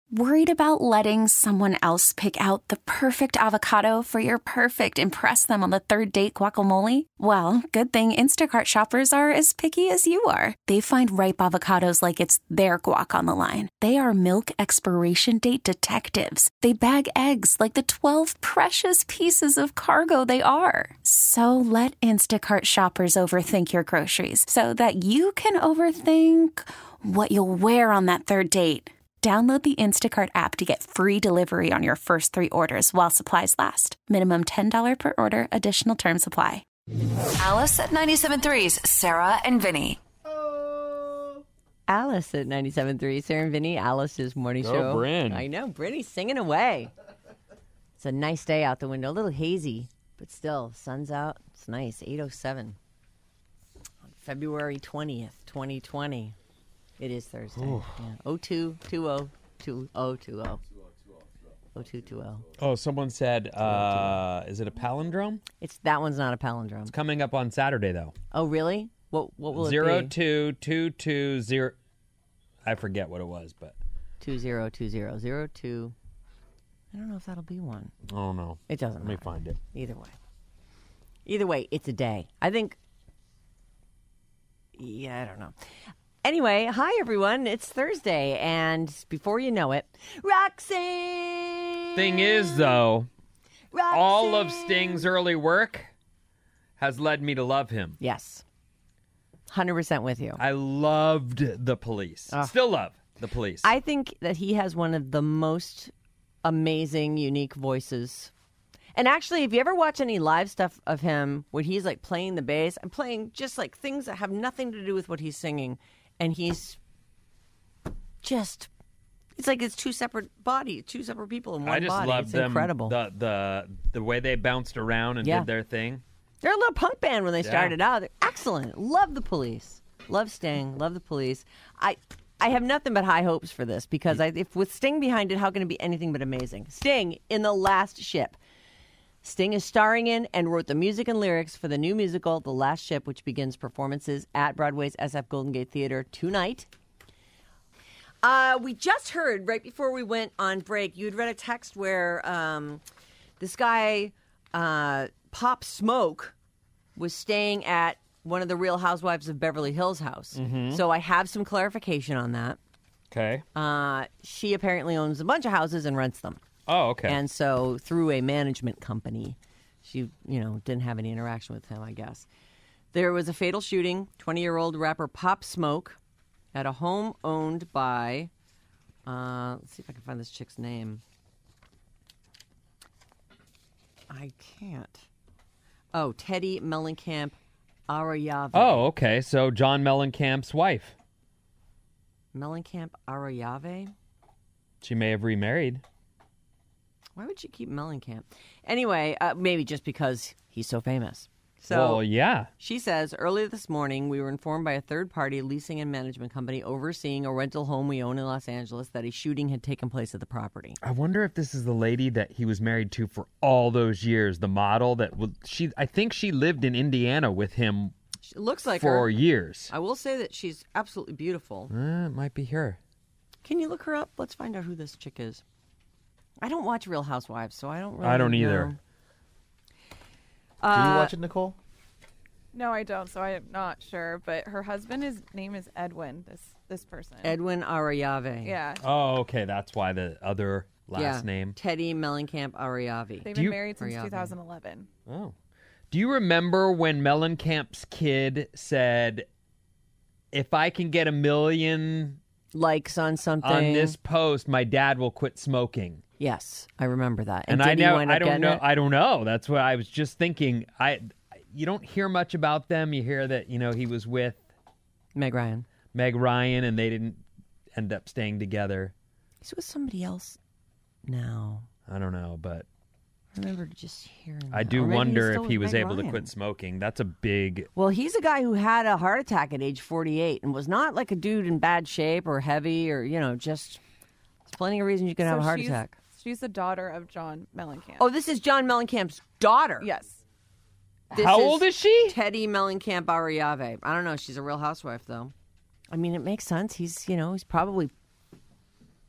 Worried about letting someone else pick out the perfect avocado for your perfect impress them on the third date guacamole? Well, good thing Instacart shoppers are as picky as you are. They find ripe avocados like it's their guac on the line. They are milk expiration date detectives. They bag eggs like the 12 precious pieces of cargo they are. So let Instacart shoppers overthink your groceries so that you can overthink what you'll wear on that third date. Download the Instacart app to get free delivery on your first 3 orders while supplies last. Minimum $10 per order. Additional terms apply. Alice at 97.3's Sarah and Vinny. Alice at 97.3, Sarah and Vinny, Alice's morning show. Bryn. I know, Bryn's singing away. It's a nice day out the window, a little hazy, but still, sun's out. It's nice, 8:07 on February 20th, 2020. It is Thursday. Yeah. 0220 2020. 0220. Oh, someone said, is it a palindrome? That one's not a palindrome. It's coming up on Saturday, though. Oh, really? What will it be? 02220. I forget what it was, but 202002. I don't know if that'll be one. oh no, It doesn't let me matter. find it. Either way, it's a day. I think. Yeah, I don't know. Anyway, hi everyone. It's Thursday, and before you know it, Roxanne. Thing is, though, Roxanne. all of Sting's early work has led me to love him. Yes, 100% with you. I loved The Police. Still love The Police. I think that he has one of the most amazing, unique voices. And actually, if you ever watch any live stuff of him where he's like playing the bass and playing just like things that have nothing to do with what he's singing, and he's just, it's like it's two separate people in one I just body. loved It's them. incredible. The way they bounced around and Yeah. did their thing. They're a little punk band when they started out. They're excellent. Love the Police. Love Sting. Love the Police. I have nothing but high hopes for this because if with Sting behind it, how can it be anything but amazing? Sting in The Last Ship. Sting is starring in and wrote the music and lyrics for the new musical, The Last Ship, which begins performances at Broadway's SF Golden Gate Theater tonight. We just heard, right before we went on break, you had read a text where this guy, Pop Smoke, was staying at one of the Real Housewives of Beverly Hills house. Mm-hmm. So I have some clarification on that. Okay. She apparently owns a bunch of houses and rents them. Oh, okay. And so through a management company, she, didn't have any interaction with him, I guess. There was a fatal shooting, 20-year-old rapper Pop Smoke at a home owned by, let's see if I can find this chick's name. I can't. Oh, Teddy Mellencamp Arayave. Oh, okay. So John Mellencamp's wife. Mellencamp Arayave? She may have remarried. Why would she keep Mellencamp? Anyway, maybe just because he's so famous. So Well, yeah. she says, earlier this morning, we were informed by a third-party leasing and management company overseeing a rental home we own in Los Angeles that a shooting had taken place at the property. I wonder if this is the lady that he was married to for all those years, the model that I think she lived in Indiana with him It looks like for her. years. I will say that she's absolutely beautiful. It might be her. Can you look her up? Let's find out who this chick is. I don't watch Real Housewives, so I don't really I don't know. either. Do you watch it, Nicole? No, I don't, so I'm not sure. But her husband, name is Edwin, this person. Edwin Arayave. Yeah. Oh, okay. That's why the other last name. Teddy Mellencamp Arayave. They've Do been you- married since Arayave. 2011. Oh. Do you remember when Mellencamp's kid said, if I can get 1 million Likes on something. on this post, my dad will quit smoking? Yes, I remember that. And did I he know, wind up I don't getting know. it? I don't know. That's what I was just thinking. You don't hear much about them. You hear that, he was with Meg Ryan. Meg Ryan and they didn't end up staying together. He's with somebody else now. I don't know, but I remember just hearing that. I do Or maybe he's wonder still if he with was Meg able to Ryan. quit smoking. That's a big... Well, he's a guy who had a heart attack at age 48 and was not like a dude in bad shape or heavy or, just... There's plenty of reasons you can have a heart attack. She's the daughter of John Mellencamp. Oh, this is John Mellencamp's daughter. yes. This How old is she? Teddy Mellencamp Arayave. I don't know. She's a Real Housewife, though. I mean, it makes sense. He's, he's probably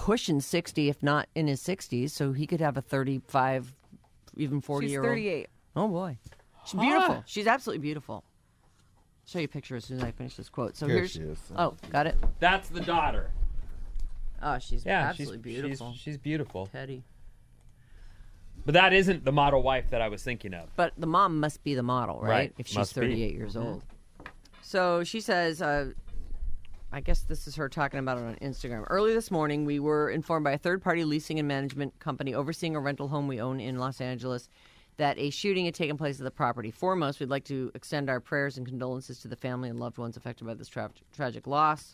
pushing 60, if not in his 60s, so he could have a 35, even 40-year-old. She's 38. Oh, boy. She's beautiful. She's absolutely beautiful. I'll show you a picture as soon as I finish this quote. So Here here's. she is. Oh, got it? That's the daughter. Oh, she's Yeah, absolutely beautiful. She's beautiful. Teddy. But that isn't the model wife that I was thinking of. But the mom must be the model, right? Right. If she's Must be. 38 years old. So she says, I guess this is her talking about it on Instagram. Early this morning, we were informed by a third-party leasing and management company overseeing a rental home we own in Los Angeles that a shooting had taken place at the property. Foremost, we'd like to extend our prayers and condolences to the family and loved ones affected by this tragic loss.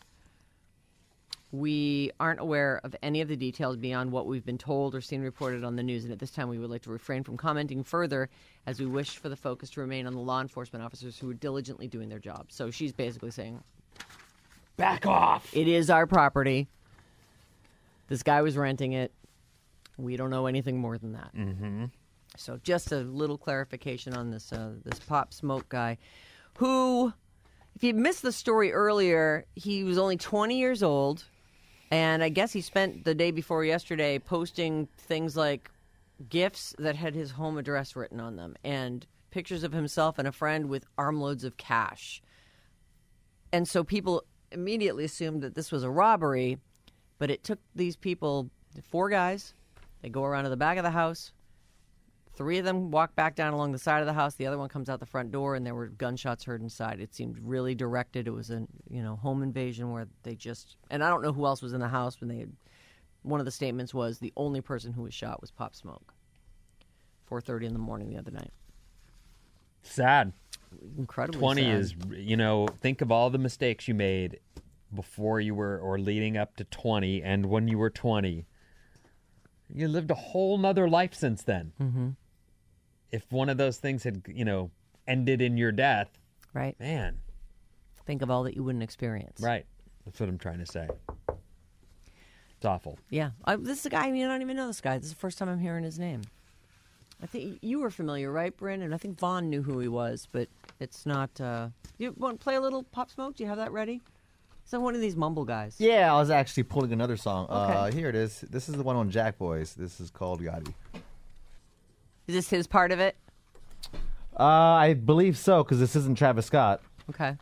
We aren't aware of any of the details beyond what we've been told or seen reported on the news, and at this time we would like to refrain from commenting further as we wish for the focus to remain on the law enforcement officers who are diligently doing their job. So she's basically saying, Back off. it is our property. This guy was renting it. We don't know anything more than that. Mm-hmm. So just a little clarification on this this Pop Smoke guy, who, if you missed the story earlier, he was only 20 years old, and I guess he spent the day before yesterday posting things like gifts that had his home address written on them and pictures of himself and a friend with armloads of cash. And so people immediately assumed that this was a robbery, but it took these people, 4 guys, they go around to the back of the house. 3 of them walk back down along the side of the house. The other one comes out the front door, and there were gunshots heard inside. It seemed really directed. It was a home invasion where they just, and I don't know who else was in the house when they had, one of the statements was the only person who was shot was Pop Smoke. 4:30 in the morning the other night. Sad. Incredibly 20 sad. is, think of all the mistakes you made before you were, or leading up to 20, and when you were 20. You lived a whole nother life since then. Mm-hmm. If one of those things had, ended in your death, right? Man. Think of all that you wouldn't experience. Right. That's what I'm trying to say. It's awful. Yeah. This is a guy, I don't even know this guy. This is the first time I'm hearing his name. I think you were familiar, right, Brandon? I think Vaughn knew who he was, but it's not... You want to play a little Pop Smoke? Do you have that ready? Is that one of these mumble guys? Yeah, I was actually pulling another song. Okay. Here it is. This is the one on Jack Boys. This is called Gotti. Is this his part of it? I believe so, because this isn't Travis Scott. Okay.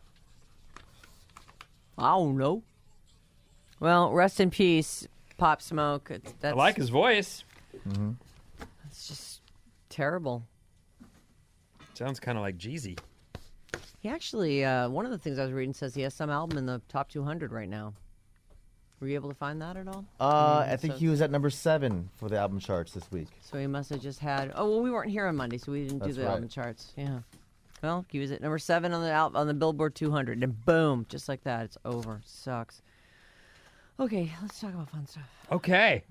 I don't know. Well, rest in peace, Pop Smoke. I like his voice. Mm-hmm. It's just terrible. Sounds kind of like Jeezy. He actually, one of the things I was reading says he has some album in the top 200 right now. Were you able to find that at all? I think he was at number 7 for the album charts this week. So he must have just had... Oh, well, we weren't here on Monday, so we didn't do That's the right. album charts. Yeah. Well, he was at number 7 on the Billboard 200, and boom, just like that, it's over. Sucks. Okay, let's talk about fun stuff. Okay.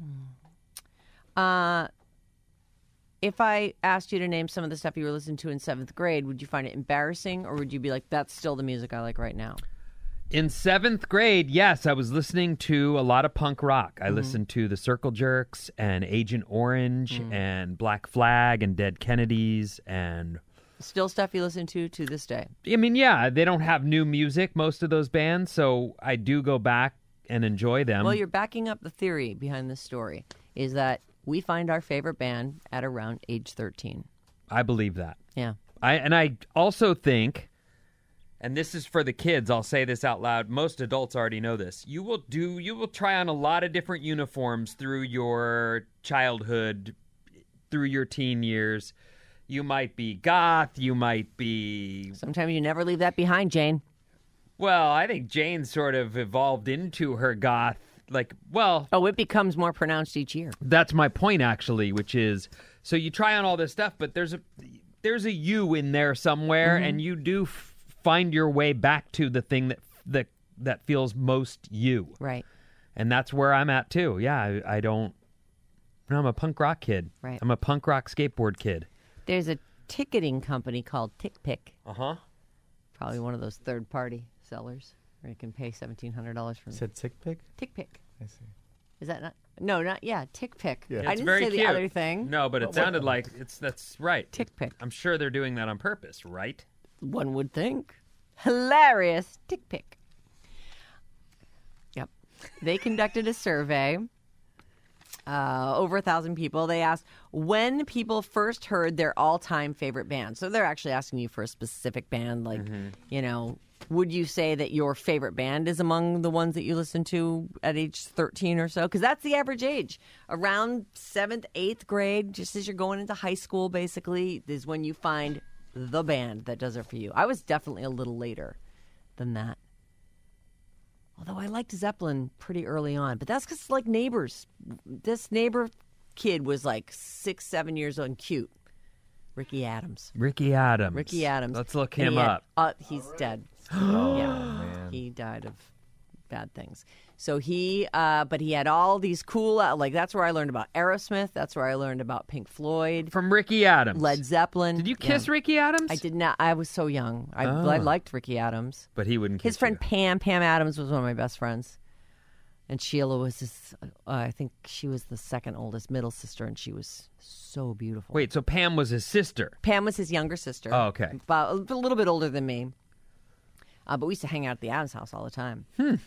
If I asked you to name some of the stuff you were listening to in 7th grade, would you find it embarrassing, or would you be like, that's still the music I like right now? In 7th grade, yes, I was listening to a lot of punk rock. I listened to the Circle Jerks and Agent Orange and Black Flag and Dead Kennedys and... Still stuff you listen to this day? I mean, yeah, they don't have new music, most of those bands, so I do go back and enjoy them. Well, you're backing up the theory behind this story, is that we find our favorite band at around age 13. I believe that. Yeah. I also think, and this is for the kids, I'll say this out loud, most adults already know this, you will try on a lot of different uniforms through your childhood, through your teen years. You might be goth, you might be... Sometimes you never leave that behind, Jane. Well, I think Jane sort of evolved into her goth, Oh, it becomes more pronounced each year. That's my point, actually, which is, so you try on all this stuff, but there's a you in there somewhere, and you do find your way back to the thing that feels most you. Right. And that's where I'm at, too. Yeah, I'm a punk rock kid. Right. I'm a punk rock skateboard kid. There's a ticketing company called TickPick. Uh-huh. Probably one of those third-party sellers where you can pay $1,700 for You said Tick Pick? TickPick. I see. Is that not? No, not, yeah, TickPick. Yeah. I It's didn't very say cute. the other thing. No, but it sounded like that's right. TickPick. I'm sure they're doing that on purpose, right? One would think. Hilarious. TickPick. Yep. They conducted a survey over 1,000 people. They asked when people first heard their all-time favorite band. So they're actually asking you for a specific band, like, would you say that your favorite band is among the ones that you listen to at age 13 or so? Because that's the average age. Around 7th, 8th grade, just as you're going into high school, basically, is when you find the band that does it for you. I was definitely a little later than that. Although I liked Zeppelin pretty early on. But that's because, like, neighbors. This neighbor kid was like 6, 7 years old and cute. Ricky Adams. Ricky Adams. Let's look him up. He's dead. Man. He died of bad things. So but he had all these cool, like, that's where I learned about Aerosmith. That's where I learned about Pink Floyd. From Ricky Adams. Led Zeppelin. Did you kiss Ricky Adams? I did not. I was so young. I liked Ricky Adams. But he wouldn't kiss His friend you. Pam Adams was one of my best friends. And Sheila was his, I think she was the second oldest middle sister, and she was so beautiful. Wait, so Pam was his sister? Pam was his younger sister. Oh, okay. About a little bit older than me. But we used to hang out at the Adams house all the time.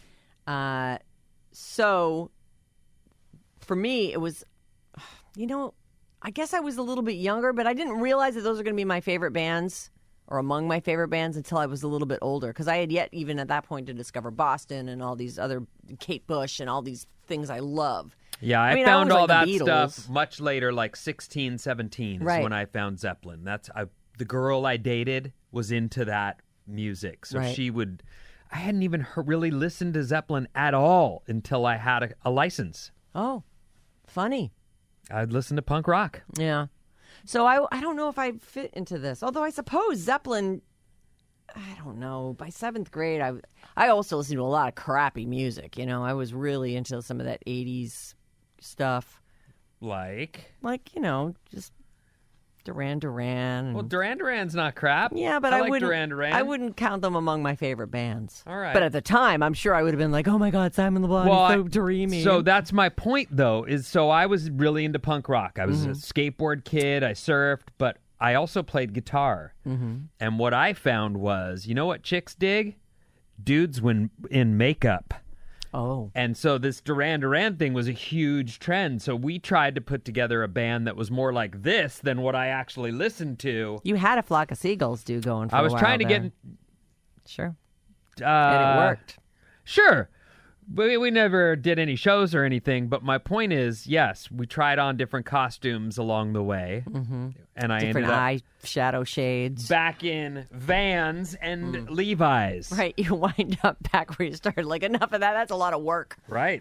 So for me, it was, I guess I was a little bit younger, but I didn't realize that those are going to be my favorite bands or among my favorite bands until I was a little bit older. Because I had yet, even at that point, to discover Boston and all these other, Kate Bush and all these things I love. Yeah, I mean, found I all like that the Beatles. stuff much later, like 16, 17 is Right. when I found Zeppelin. The girl I dated was into that music. So Right. I hadn't even really listened to Zeppelin at all until I had a license. Oh, funny. I'd listen to punk rock. Yeah. So I don't know if I fit into this. Although I suppose Zeppelin, I don't know. By 7th grade, I also listened to a lot of crappy music. I was really into some of that 80s stuff. Like Just Duran Duran. Well, Duran Duran's not crap. Yeah, but I I like wouldn't. Duran Duran. I wouldn't count them among my favorite bands. All right. But at the time, I'm sure I would have been like, "Oh my God, Simon Le Bon is so dreamy." So that's my point, though. So I was really into punk rock. I was Mm-hmm. a skateboard kid. I surfed, but I also played guitar. Mm-hmm. And what I found was, you know what chicks dig? Dudes when in makeup. Oh, And so this Duran Duran thing was a huge trend. So we tried to put together a band that was more like this than what I actually listened to. you had a flock of seagulls going for I a was while trying to there. get... Sure, Uh, and it worked. Sure. We never did any shows or anything, but my point is, yes, we tried on different costumes along the way, and I Different ended up eye shadow shades. back in Vans and Levi's. Right, you wind up back where you started. Like, enough of that. That's a lot of work. Right.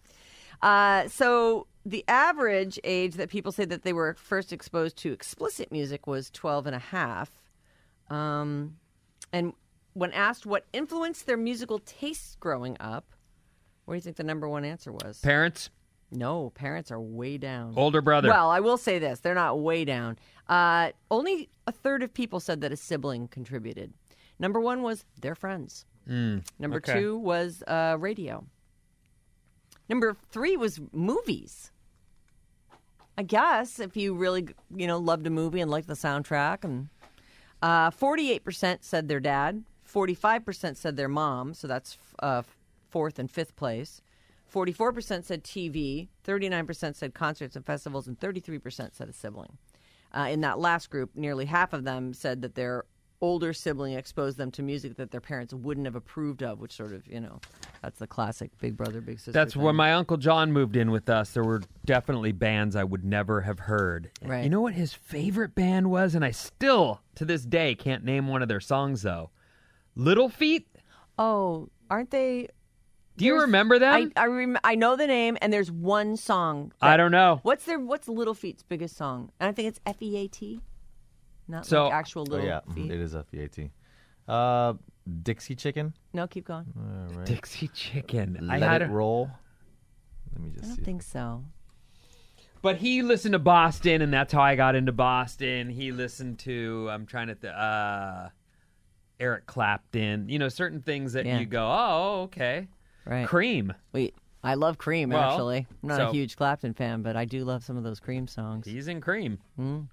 So the average age that people say that they were first exposed to explicit music was 12 and a half. And when asked what influenced their musical tastes growing up, what do you think the number one answer was? Parents, No, parents are way down. older brother. Well, I will say this. They're not way down. Only a third of people said that a sibling contributed. Number one was their friends. Number okay. two was radio. Number three was movies. I guess if you really, loved a movie and liked the soundtrack. And 48% said their dad. 45% said their mom. So that's fourth and fifth place. 44% said TV. 39% said concerts and festivals. And 33% said a sibling. In that last group, nearly half of them said that their older sibling exposed them to music that their parents wouldn't have approved of, which sort of, that's the classic big brother, big sister That's thing. when my Uncle John moved in with us. There were definitely bands I would never have heard. Right. You know what his favorite band was? And I still, to this day, can't name one of their songs, though. Little Feat? Oh, aren't they? Do you remember them? I know the name, and there's one song. I don't know. What's Little Feat's biggest song? And I think it's F-E-A-T. Not So- like actual Oh, Little yeah, Feet. it is a FAT. Dixie Chicken. No, keep going. All right. Dixie Chicken. Let It Roll. Let me I just don't see. think so. But he listened to Boston, and that's how I got into Boston. He listened to, I'm trying to, Eric Clapton. Certain things that Yeah. you go, oh, okay. Right. Cream. Wait, I love Cream, Well, actually. I'm not so- a huge Clapton fan, but I do love some of those Cream songs. He's in Cream. Mm.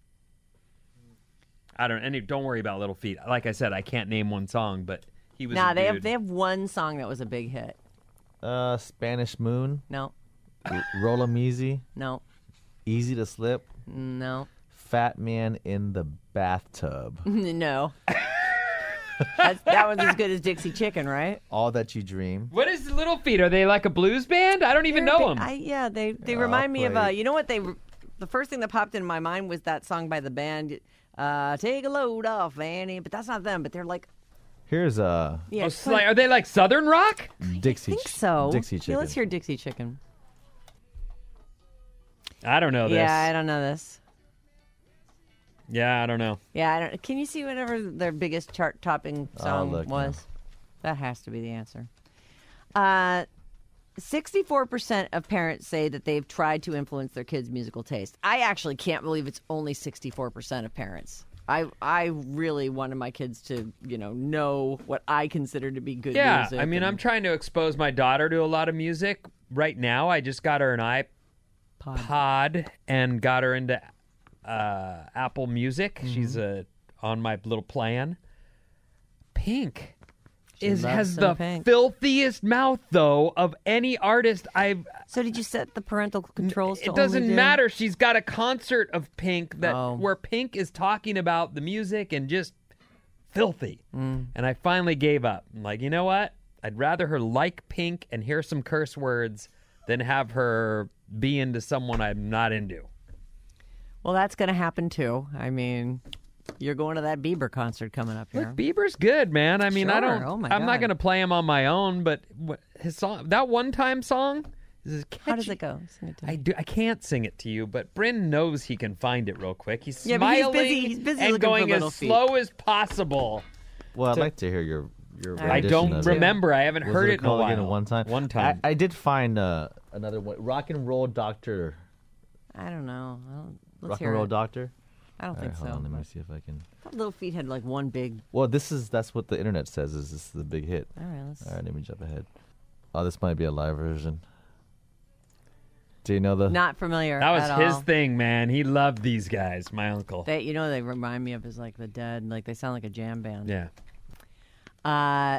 Don't worry about Little Feat. Like I said, I can't name one song, but he was Nah, a they dude. have one song that was a big hit. Spanish Moon. No. Roll 'em easy. No. Easy to slip. No. Fat man in the bathtub. No. That one's as good as Dixie Chicken, right? All that you dream. What is Little Feat? Are they like a blues band? I don't even know them. Yeah, they remind me of you know what the first thing that popped in my mind was that song by the band, Take a Load Off, Annie. But that's not them. But they're like, Here's yeah, Are they like Southern rock? Dixie. I think so. Dixie Chicken. Yeah, let's hear Dixie Chicken. I don't know this. Yeah, I don't know this. Yeah, I don't know. Yeah, I don't. Can you see whatever their biggest chart-topping song look, was? no. That has to be the answer. 64% of parents say that they've tried to influence their kids' musical taste. I actually can't believe it's only 64% of parents. I really wanted my kids to, know what I consider to be good Yeah, music. I mean, I'm trying to expose my daughter to a lot of music. Right now, I just got her an iPod and got her into Apple Music. Mm-hmm. She's on my little plan. Pink loves has some the Pink. filthiest mouth, though, of any artist I've... So did you set the parental controls to It doesn't only do? matter. She's got a concert of Pink Oh. where Pink is talking about the music and just filthy. And I finally gave up. I'm like, you know what? I'd rather her like Pink and hear some curse words than have her be into someone I'm not into. Well, that's going to happen too. I mean, you're going to that Bieber concert coming up here. Look, Bieber's good, man. I mean, I Sure. don't. Oh, my I'm not God. going to play him on my own, but his song, that one time song, is catchy. How does it go? Sing it to me. I can't sing it to you, but Bryn knows he can find it real quick. He's Yeah, but he's smiling busy- he's busy and looking for going Little as Feat. slow as possible. Well, I'd like to hear your I rendition don't of it. remember. I haven't Was heard it it in a called while. again one time? One time. I did find another one. Rock and Roll Doctor. I don't know. Let's Rock hear and Roll it. Doctor. I don't All think right, so. hold on. Let me see if I can. Little Feat had like one big. Well, that's what the internet says. Is this is the big hit? All right, let's. All right, let me jump ahead. Oh, this might be a live version. Do you know the? Not familiar. That was at his all. thing, man. He loved these guys, my uncle. They remind me of his like the Dead. Like they sound like a jam band. Yeah.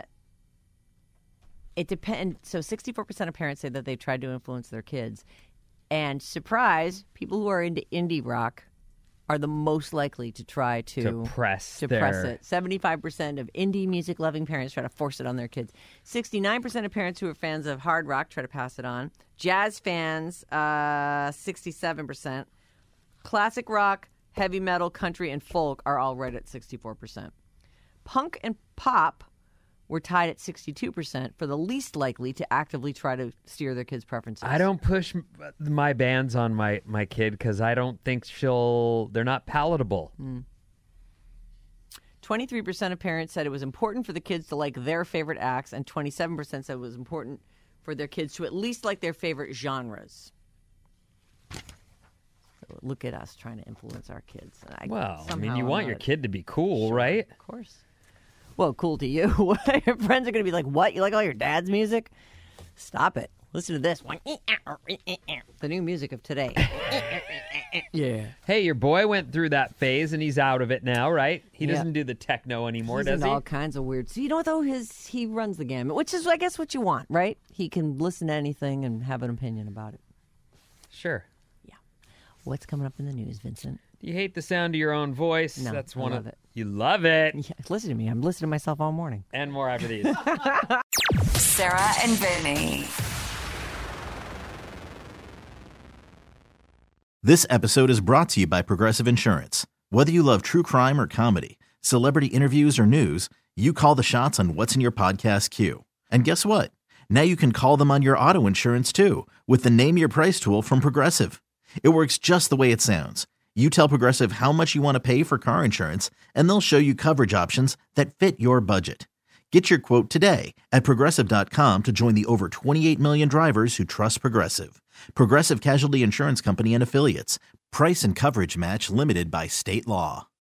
It depends. So 64% of parents say that they tried to influence their kids, and surprise, people who are into indie rock are the most likely to try to press it. 75% of indie music loving parents try to force it on their kids. 69% of parents who are fans of hard rock try to pass it on. Jazz fans, 67%. Classic rock, heavy metal, country, and folk are all right at 64%. Punk and pop were tied at 62% for the least likely to actively try to steer their kids' preferences. I don't push my bands on my kid because I don't think they're not palatable. 23% of parents said it was important for the kids to like their favorite acts, and 27% said it was important for their kids to at least like their favorite genres. Look at us trying to influence our kids. Well, I mean, Somehow you I'm want not- your kid to be cool, right? Of course. Well, cool to you. Your friends are going to be like, what? You like all your dad's music? Stop it. Listen to this. The new music of today. Yeah. Hey, your boy went through that phase and he's out of it now, right? He Yeah. doesn't do the techno anymore, He's does into he? all kinds of weird. So you know what though? He runs the gamut, which is I guess what you want, right? He can listen to anything and have an opinion about it. Sure. What's coming up in the news, Vincent? You hate the sound of your own voice. No, That's I one love of it. You love it. Yeah, listen to me. I'm listening to myself all morning. And more after these. Sarah and Vinny. This episode is brought to you by Progressive Insurance. Whether you love true crime or comedy, celebrity interviews or news, you call the shots on what's in your podcast queue. And guess what? Now you can call them on your auto insurance too with the Name Your Price tool from Progressive. It works just the way it sounds. You tell Progressive how much you want to pay for car insurance, and they'll show you coverage options that fit your budget. Get your quote today at Progressive.com to join the over 28 million drivers who trust Progressive. Progressive Casualty Insurance Company and Affiliates. Price and coverage match limited by state law.